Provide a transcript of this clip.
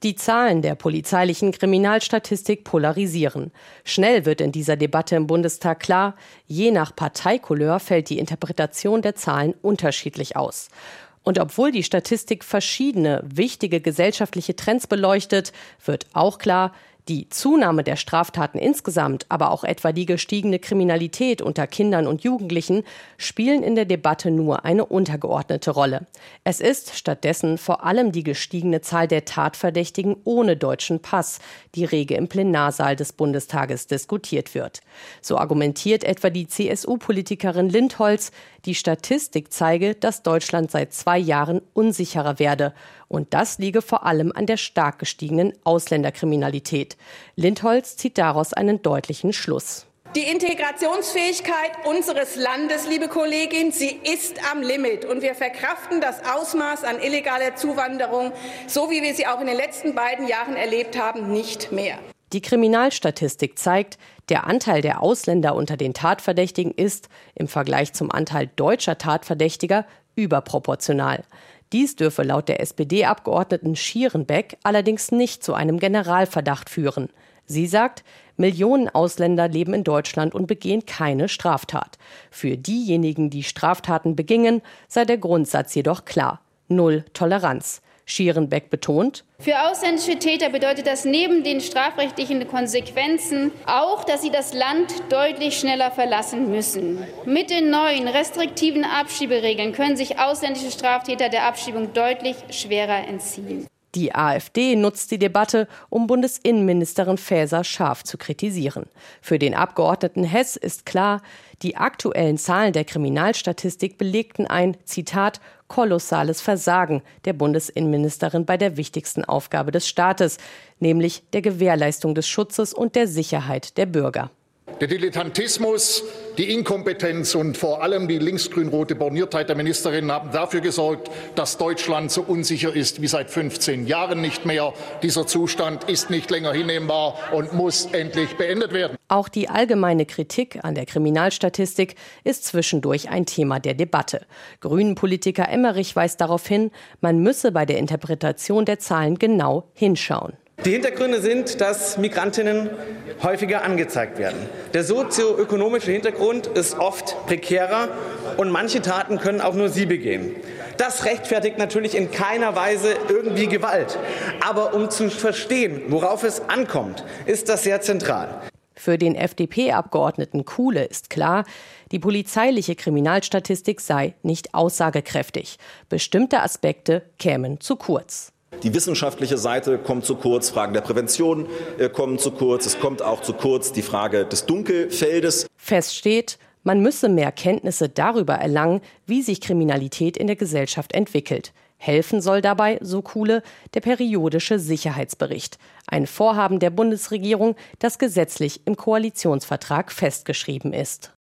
Die Zahlen der polizeilichen Kriminalstatistik polarisieren. Schnell wird in dieser Debatte im Bundestag klar, je nach Parteikouleur fällt die Interpretation der Zahlen unterschiedlich aus. Und obwohl die Statistik verschiedene wichtige gesellschaftliche Trends beleuchtet, wird auch klar, die Zunahme der Straftaten insgesamt, aber auch etwa die gestiegene Kriminalität unter Kindern und Jugendlichen spielen in der Debatte nur eine untergeordnete Rolle. Es ist stattdessen vor allem die gestiegene Zahl der Tatverdächtigen ohne deutschen Pass, die rege im Plenarsaal des Bundestages diskutiert wird. So argumentiert etwa die CSU-Politikerin Lindholz, die Statistik zeige, dass Deutschland seit 2 Jahren unsicherer werde. Und das liege vor allem an der stark gestiegenen Ausländerkriminalität. Lindholz zieht daraus einen deutlichen Schluss. Die Integrationsfähigkeit unseres Landes, liebe Kollegin, sie ist am Limit. Und wir verkraften das Ausmaß an illegaler Zuwanderung, so wie wir sie auch in den letzten beiden Jahren erlebt haben, nicht mehr. Die Kriminalstatistik zeigt, der Anteil der Ausländer unter den Tatverdächtigen ist im Vergleich zum Anteil deutscher Tatverdächtiger überproportional. Dies dürfe laut der SPD-Abgeordneten Schierenbeck allerdings nicht zu einem Generalverdacht führen. Sie sagt, Millionen Ausländer leben in Deutschland und begehen keine Straftat. Für diejenigen, die Straftaten begingen, sei der Grundsatz jedoch klar: Null Toleranz. Schierenbeck betont: Für ausländische Täter bedeutet das neben den strafrechtlichen Konsequenzen auch, dass sie das Land deutlich schneller verlassen müssen. Mit den neuen restriktiven Abschieberegeln können sich ausländische Straftäter der Abschiebung deutlich schwerer entziehen. Die AfD nutzt die Debatte, um Bundesinnenministerin Faeser scharf zu kritisieren. Für den Abgeordneten Hess ist klar, die aktuellen Zahlen der Kriminalstatistik belegten ein, Zitat, kolossales Versagen der Bundesinnenministerin bei der wichtigsten Aufgabe des Staates, nämlich der Gewährleistung des Schutzes und der Sicherheit der Bürger. Der Dilettantismus, die Inkompetenz und vor allem die linksgrün-rote Borniertheit der Ministerin haben dafür gesorgt, dass Deutschland so unsicher ist wie seit 15 Jahren nicht mehr. Dieser Zustand ist nicht länger hinnehmbar und muss endlich beendet werden. Auch die allgemeine Kritik an der Kriminalstatistik ist zwischendurch ein Thema der Debatte. Grünen-Politiker Emmerich weist darauf hin, man müsse bei der Interpretation der Zahlen genau hinschauen. Die Hintergründe sind, dass Migrantinnen häufiger angezeigt werden. Der sozioökonomische Hintergrund ist oft prekärer und manche Taten können auch nur sie begehen. Das rechtfertigt natürlich in keiner Weise irgendwie Gewalt. Aber um zu verstehen, worauf es ankommt, ist das sehr zentral. Für den FDP-Abgeordneten Kuhle ist klar, die polizeiliche Kriminalstatistik sei nicht aussagekräftig. Bestimmte Aspekte kämen zu kurz. Die wissenschaftliche Seite kommt zu kurz, Fragen der Prävention kommen zu kurz, es kommt auch zu kurz die Frage des Dunkelfeldes. Fest steht, man müsse mehr Kenntnisse darüber erlangen, wie sich Kriminalität in der Gesellschaft entwickelt. Helfen soll dabei, so Kuhle, der periodische Sicherheitsbericht. Ein Vorhaben der Bundesregierung, das gesetzlich im Koalitionsvertrag festgeschrieben ist.